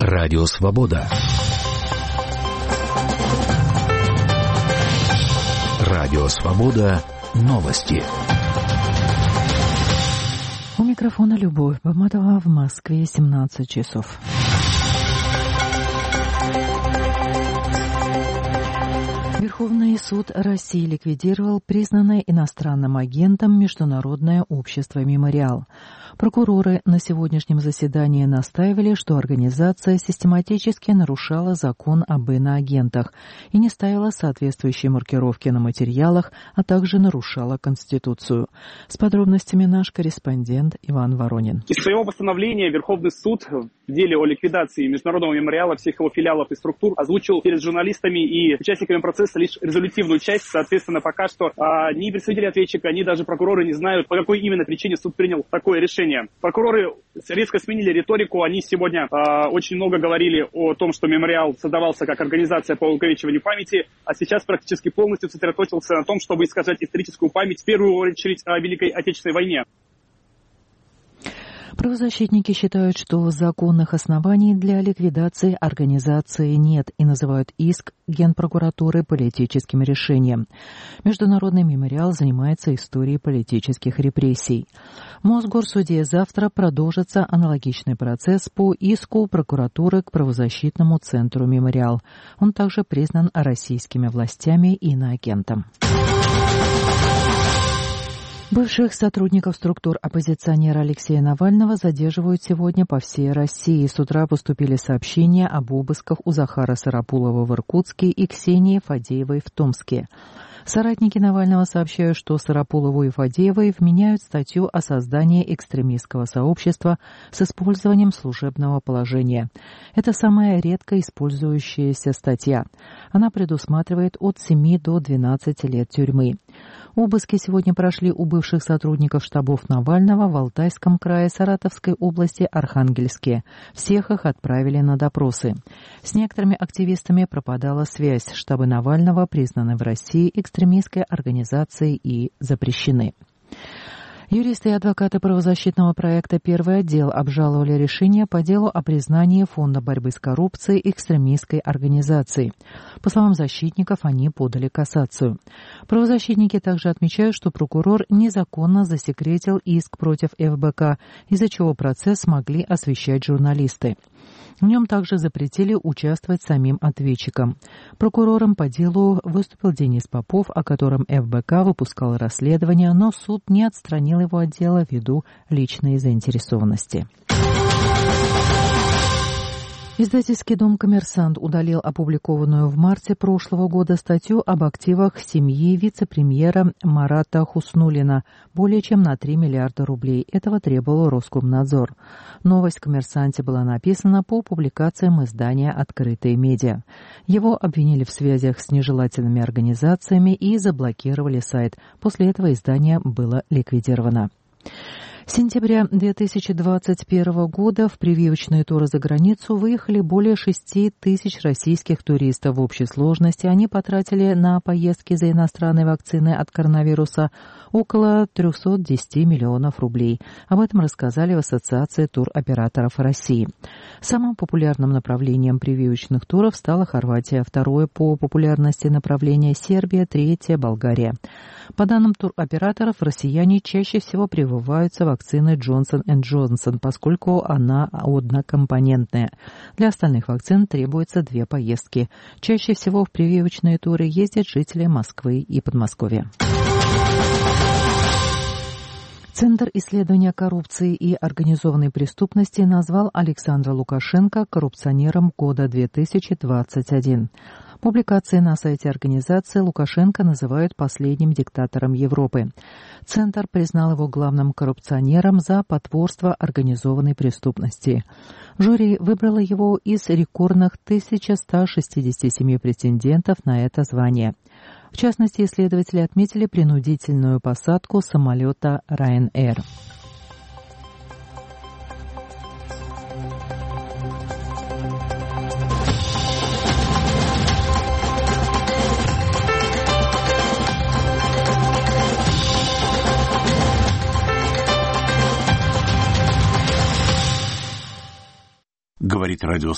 Радио Свобода. Радио Свобода. Новости. У микрофона Любовь Баматова, в Москве 17 часов. Верховный суд России ликвидировал признанное иностранным агентом Международное общество «Мемориал». Прокуроры на сегодняшнем заседании настаивали, что организация систематически нарушала закон об иноагентах и не ставила соответствующие маркировки на материалах, а также нарушала Конституцию. С подробностями наш корреспондент Иван Воронин. Из своего постановления Верховный суд в деле о ликвидации Международного мемориала, всех его филиалов и структур озвучил перед журналистами и участниками процесса лишь резолютивную часть. Соответственно, пока что ни представители ответчика, ни даже прокуроры не знают, по какой именно причине суд принял такое решение. Прокуроры резко сменили риторику. Они сегодня очень много говорили о том, что мемориал создавался как организация по увековечиванию памяти, а сейчас практически полностью сосредоточился на том, чтобы искажать историческую память, в первую очередь о Великой Отечественной войне. Правозащитники считают, что законных оснований для ликвидации организации нет и называют иск Генпрокуратуры политическим решением. Международный мемориал занимается историей политических репрессий. В Мосгорсуде завтра продолжится аналогичный процесс по иску прокуратуры к правозащитному центру «Мемориал». Он также признан российскими властями иноагентом. Бывших сотрудников структур оппозиционера Алексея Навального задерживают сегодня по всей России. С утра поступили сообщения об обысках у Захара Сарапулова в Иркутске и Ксении Фадеевой в Томске. Соратники Навального сообщают, что Сарапулову и Фадеевой вменяют статью о создании экстремистского сообщества с использованием служебного положения. Это самая редко использующаяся статья. Она предусматривает от 7 до 12 лет тюрьмы. Обыски сегодня прошли у бывших сотрудников штабов Навального в Алтайском крае, Саратовской области, Архангельске. Всех их отправили на допросы. С некоторыми активистами пропадала связь. Штабы Навального признаны в России экстремистской организацией и запрещены. Юристы и адвокаты правозащитного проекта «Первый отдел» обжаловали решение по делу о признании Фонда борьбы с коррупцией экстремистской организацией. По словам защитников, они подали кассацию. Правозащитники также отмечают, что прокурор незаконно засекретил иск против ФБК, из-за чего процесс смогли освещать журналисты. В нем также запретили участвовать самим ответчикам. Прокурором по делу выступил Денис Попов, о котором ФБК выпускал расследование, но суд не отстранил его от дела ввиду личной заинтересованности. Издательский дом «Коммерсант» удалил опубликованную в марте прошлого года статью об активах семьи вице-премьера Марата Хуснуллина более чем на 3 миллиарда рублей. Этого требовал Роскомнадзор. Новость в «Коммерсанте» была написана по публикациям издания «Открытые медиа». Его обвинили в связях с нежелательными организациями и заблокировали сайт. После этого издание было ликвидировано. С сентября 2021 года в прививочные туры за границу выехали более 6 тысяч российских туристов. В общей сложности они потратили на поездки за иностранной вакциной от коронавируса около 310 миллионов рублей. Об этом рассказали в Ассоциации туроператоров России. Самым популярным направлением прививочных туров стала Хорватия, второе по популярности направление Сербия, третье Болгария. По данным туроператоров, россияне чаще всего прививаются вакциной Johnson & Johnson, поскольку она однокомпонентная. Для остальных вакцин требуется 2 поездки. Чаще всего в прививочные туры ездят жители Москвы и Подмосковья. Центр исследования коррупции и организованной преступности назвал Александра Лукашенко коррупционером года 2021. Публикации на сайте организации Лукашенко называют последним диктатором Европы. Центр признал его главным коррупционером за потворство организованной преступности. Жюри выбрало его из рекордных 1167 претендентов на это звание. В частности, исследователи отметили принудительную посадку самолета Ryanair. Говорит радио